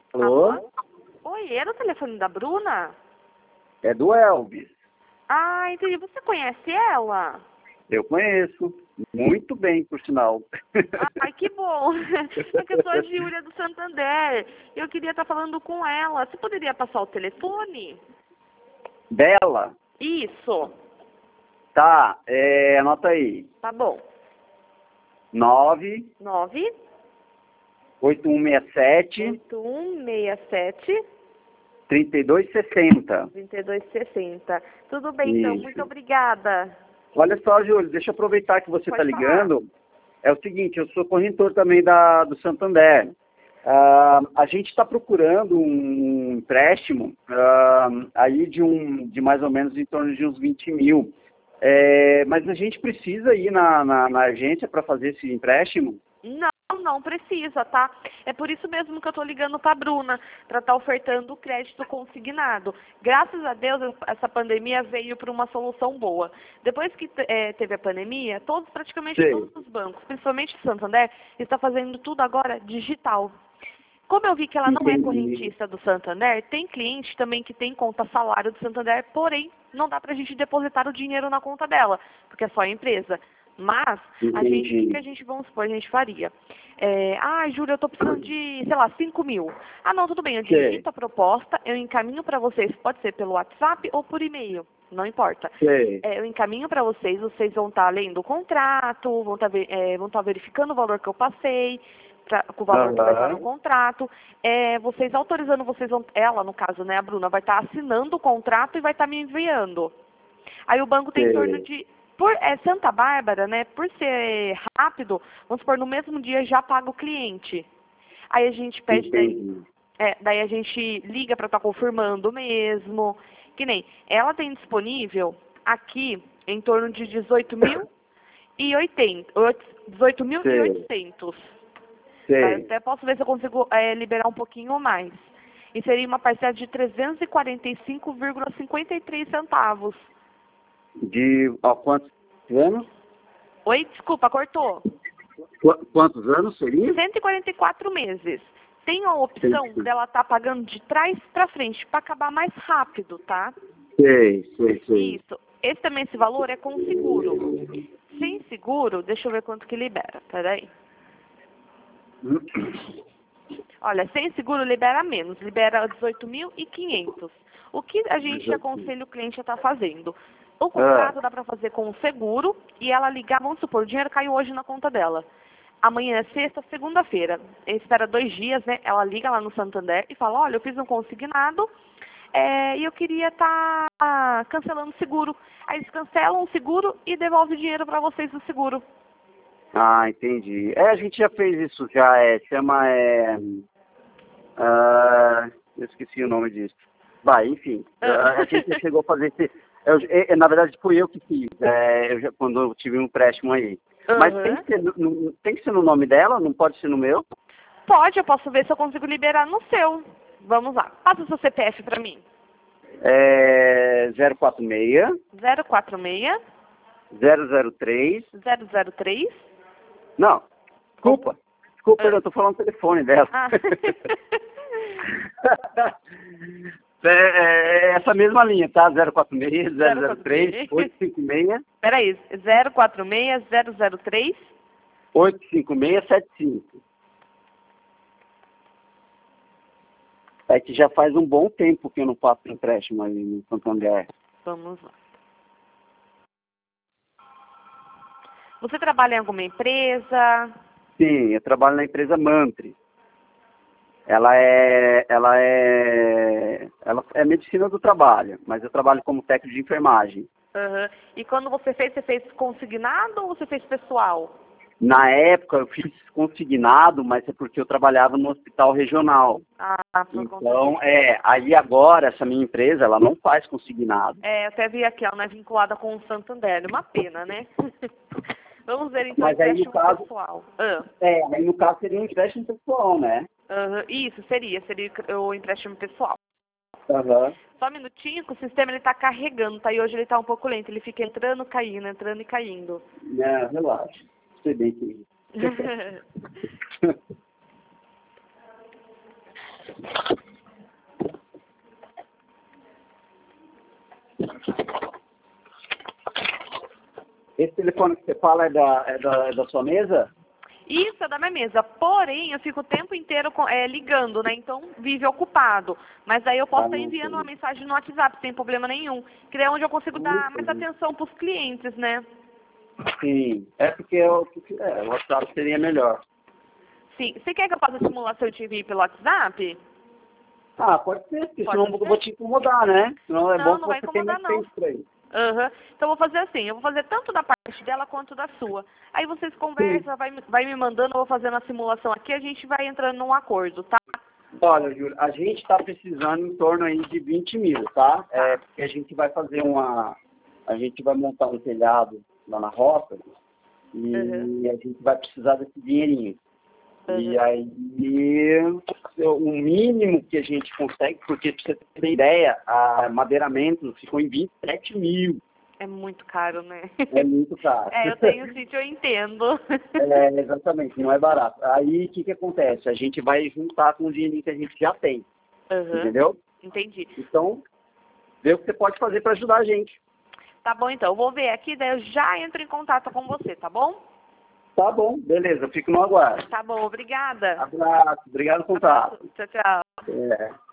Alô? Oi, era o telefone da Bruna? É do Elvis. Ah, entendi. Você conhece ela? Eu conheço. Muito bem, por sinal. Ai, que bom. É que eu sou a Júlia do Santander. Eu queria estar falando com ela. Você poderia passar o telefone? Bela? Isso. Tá, anota aí. Tá bom. 9 9 8167 8167 3260. 2260. Tudo bem, então. Isso. Muito obrigada. Olha só, Júlio, deixa eu aproveitar que você Pode está falar. ligando. É o seguinte, eu sou corretor também do Santander. A gente está procurando um empréstimo aí de mais ou menos em torno de uns 20 mil. Mas a gente precisa ir na agência para fazer esse empréstimo? Não precisa, tá? É por isso mesmo que eu tô ligando pra Bruna, para estar ofertando o crédito consignado. Graças a Deus, essa pandemia veio para uma solução boa. Depois que teve a pandemia, praticamente Sei. todos os bancos, principalmente o Santander, está fazendo tudo agora digital. Como eu vi que ela não é Entendi. correntista do Santander, tem cliente também que tem conta salário do Santander, porém, não dá pra gente depositar o dinheiro na conta dela, porque é só a empresa. Mas, o que a gente, vamos supor, a gente faria? Júlia, eu tô precisando de, sei lá, 5 mil. Ah, não, tudo bem, eu digito a proposta, eu encaminho para vocês, pode ser pelo WhatsApp ou por e-mail, não importa. Sei. Eu encaminho para vocês vão estar lendo o contrato, vão estar verificando o valor que eu passei, com o valor que vai estar no contrato. Vocês autorizando, ela, no caso, né, a Bruna, vai estar assinando o contrato e vai estar me enviando. Aí o banco tem em torno de... Santa Bárbara, né, por ser rápido, vamos supor, no mesmo dia já paga o cliente. Aí a gente pede, daí a gente liga para estar confirmando mesmo. Que nem, ela tem disponível aqui em torno de 18.800. Sei. Até posso ver se eu consigo liberar um pouquinho mais. E seria uma parcela de 345,53 centavos. De quantos anos? Oi, desculpa, cortou. Quantos anos seria? 144 meses. Tem a opção dela estar pagando de trás para frente, para acabar mais rápido, tá? Sei. Isso. Esse valor é com seguro. Sem seguro, deixa eu ver quanto que libera. Peraí. Olha, sem seguro libera menos, libera 18.500. O que a gente aconselha o cliente a estar fazendo? O contrato dá para fazer com o seguro e ela ligar, vamos supor, o dinheiro caiu hoje na conta dela. Amanhã é sexta, segunda-feira. Espera 2 dias, né? Ela liga lá no Santander e fala, olha, eu fiz um consignado e eu queria estar cancelando o seguro. Aí eles cancelam o seguro e devolvem o dinheiro para vocês do seguro. Ah, entendi. A gente já fez isso já, eu esqueci o nome disso. Enfim, a gente já chegou a fazer esse... na verdade, fui eu que fiz, quando eu tive um empréstimo aí. Mas tem que ser no nome dela, não pode ser no meu? Pode, eu posso ver se eu consigo liberar no seu. Vamos lá. Passa o seu CPF para mim. 046 046 003 003. Não, desculpa, eu estou falando o telefone dela. Essa mesma linha, tá? 046 003 856. Peraí, 046 003 85675. É que já faz um bom tempo que eu não faço empréstimo aí no Santander. Vamos lá. Você trabalha em alguma empresa? Sim, eu trabalho na empresa Mantri. Ela é medicina do trabalho, mas eu trabalho como técnico de enfermagem. E quando você fez consignado ou você fez pessoal? Na época eu fiz consignado, mas é porque eu trabalhava no hospital regional. Então, aí agora essa minha empresa, ela não faz consignado. Eu até vi aqui, ela não é vinculada com o Santander, uma pena, né? Vamos ver então o empréstimo pessoal. Aí no caso seria um empréstimo pessoal, né? Isso, seria o empréstimo pessoal. Só um minutinho que o sistema ele tá carregando, tá? E hoje ele tá um pouco lento, ele fica entrando e caindo. Não, relaxa. Sei bem que Esse telefone que você fala é da sua mesa? Isso é da minha mesa, porém eu fico o tempo inteiro ligando, né? Então vive ocupado. Mas aí eu posso estar enviando uma mensagem no WhatsApp sem problema nenhum. Que é onde eu consigo dar mais atenção para os clientes, né? Sim, é porque o WhatsApp seria melhor. Sim. Você quer que eu faça a simulação e te envie pelo WhatsApp? Ah, pode ser, porque Pode senão eu ser? vou te incomodar, né? Senão é bom Não, que não vai você tenha incomodar mais não. tempo pra isso. Aham. Então eu vou fazer assim, eu vou fazer tanto da parte dela quanto da sua. Aí vocês conversam, vai me mandando, eu vou fazendo a simulação aqui, a gente vai entrando num acordo, tá? Olha, Júlio, a gente está precisando em torno aí de 20 mil, tá? Porque a gente vai fazer a gente vai montar um telhado lá na roça e a gente vai precisar desse dinheirinho. E aí, o mínimo que a gente consegue, porque pra você ter ideia, a madeiramento ficou em 27 mil. É muito caro, né? É muito caro. Eu tenho sítio, eu entendo. Exatamente, não é barato. Aí, o que acontece? A gente vai juntar com o dinheiro que a gente já tem, entendeu? Entendi. Então, vê o que você pode fazer para ajudar a gente. Tá bom, então. Eu vou ver aqui, daí eu já entro em contato com você, tá bom? Tá bom, beleza, eu fico no aguardo. Tá bom, obrigada. Abraço, obrigado pelo contato. Tchau, tchau. É.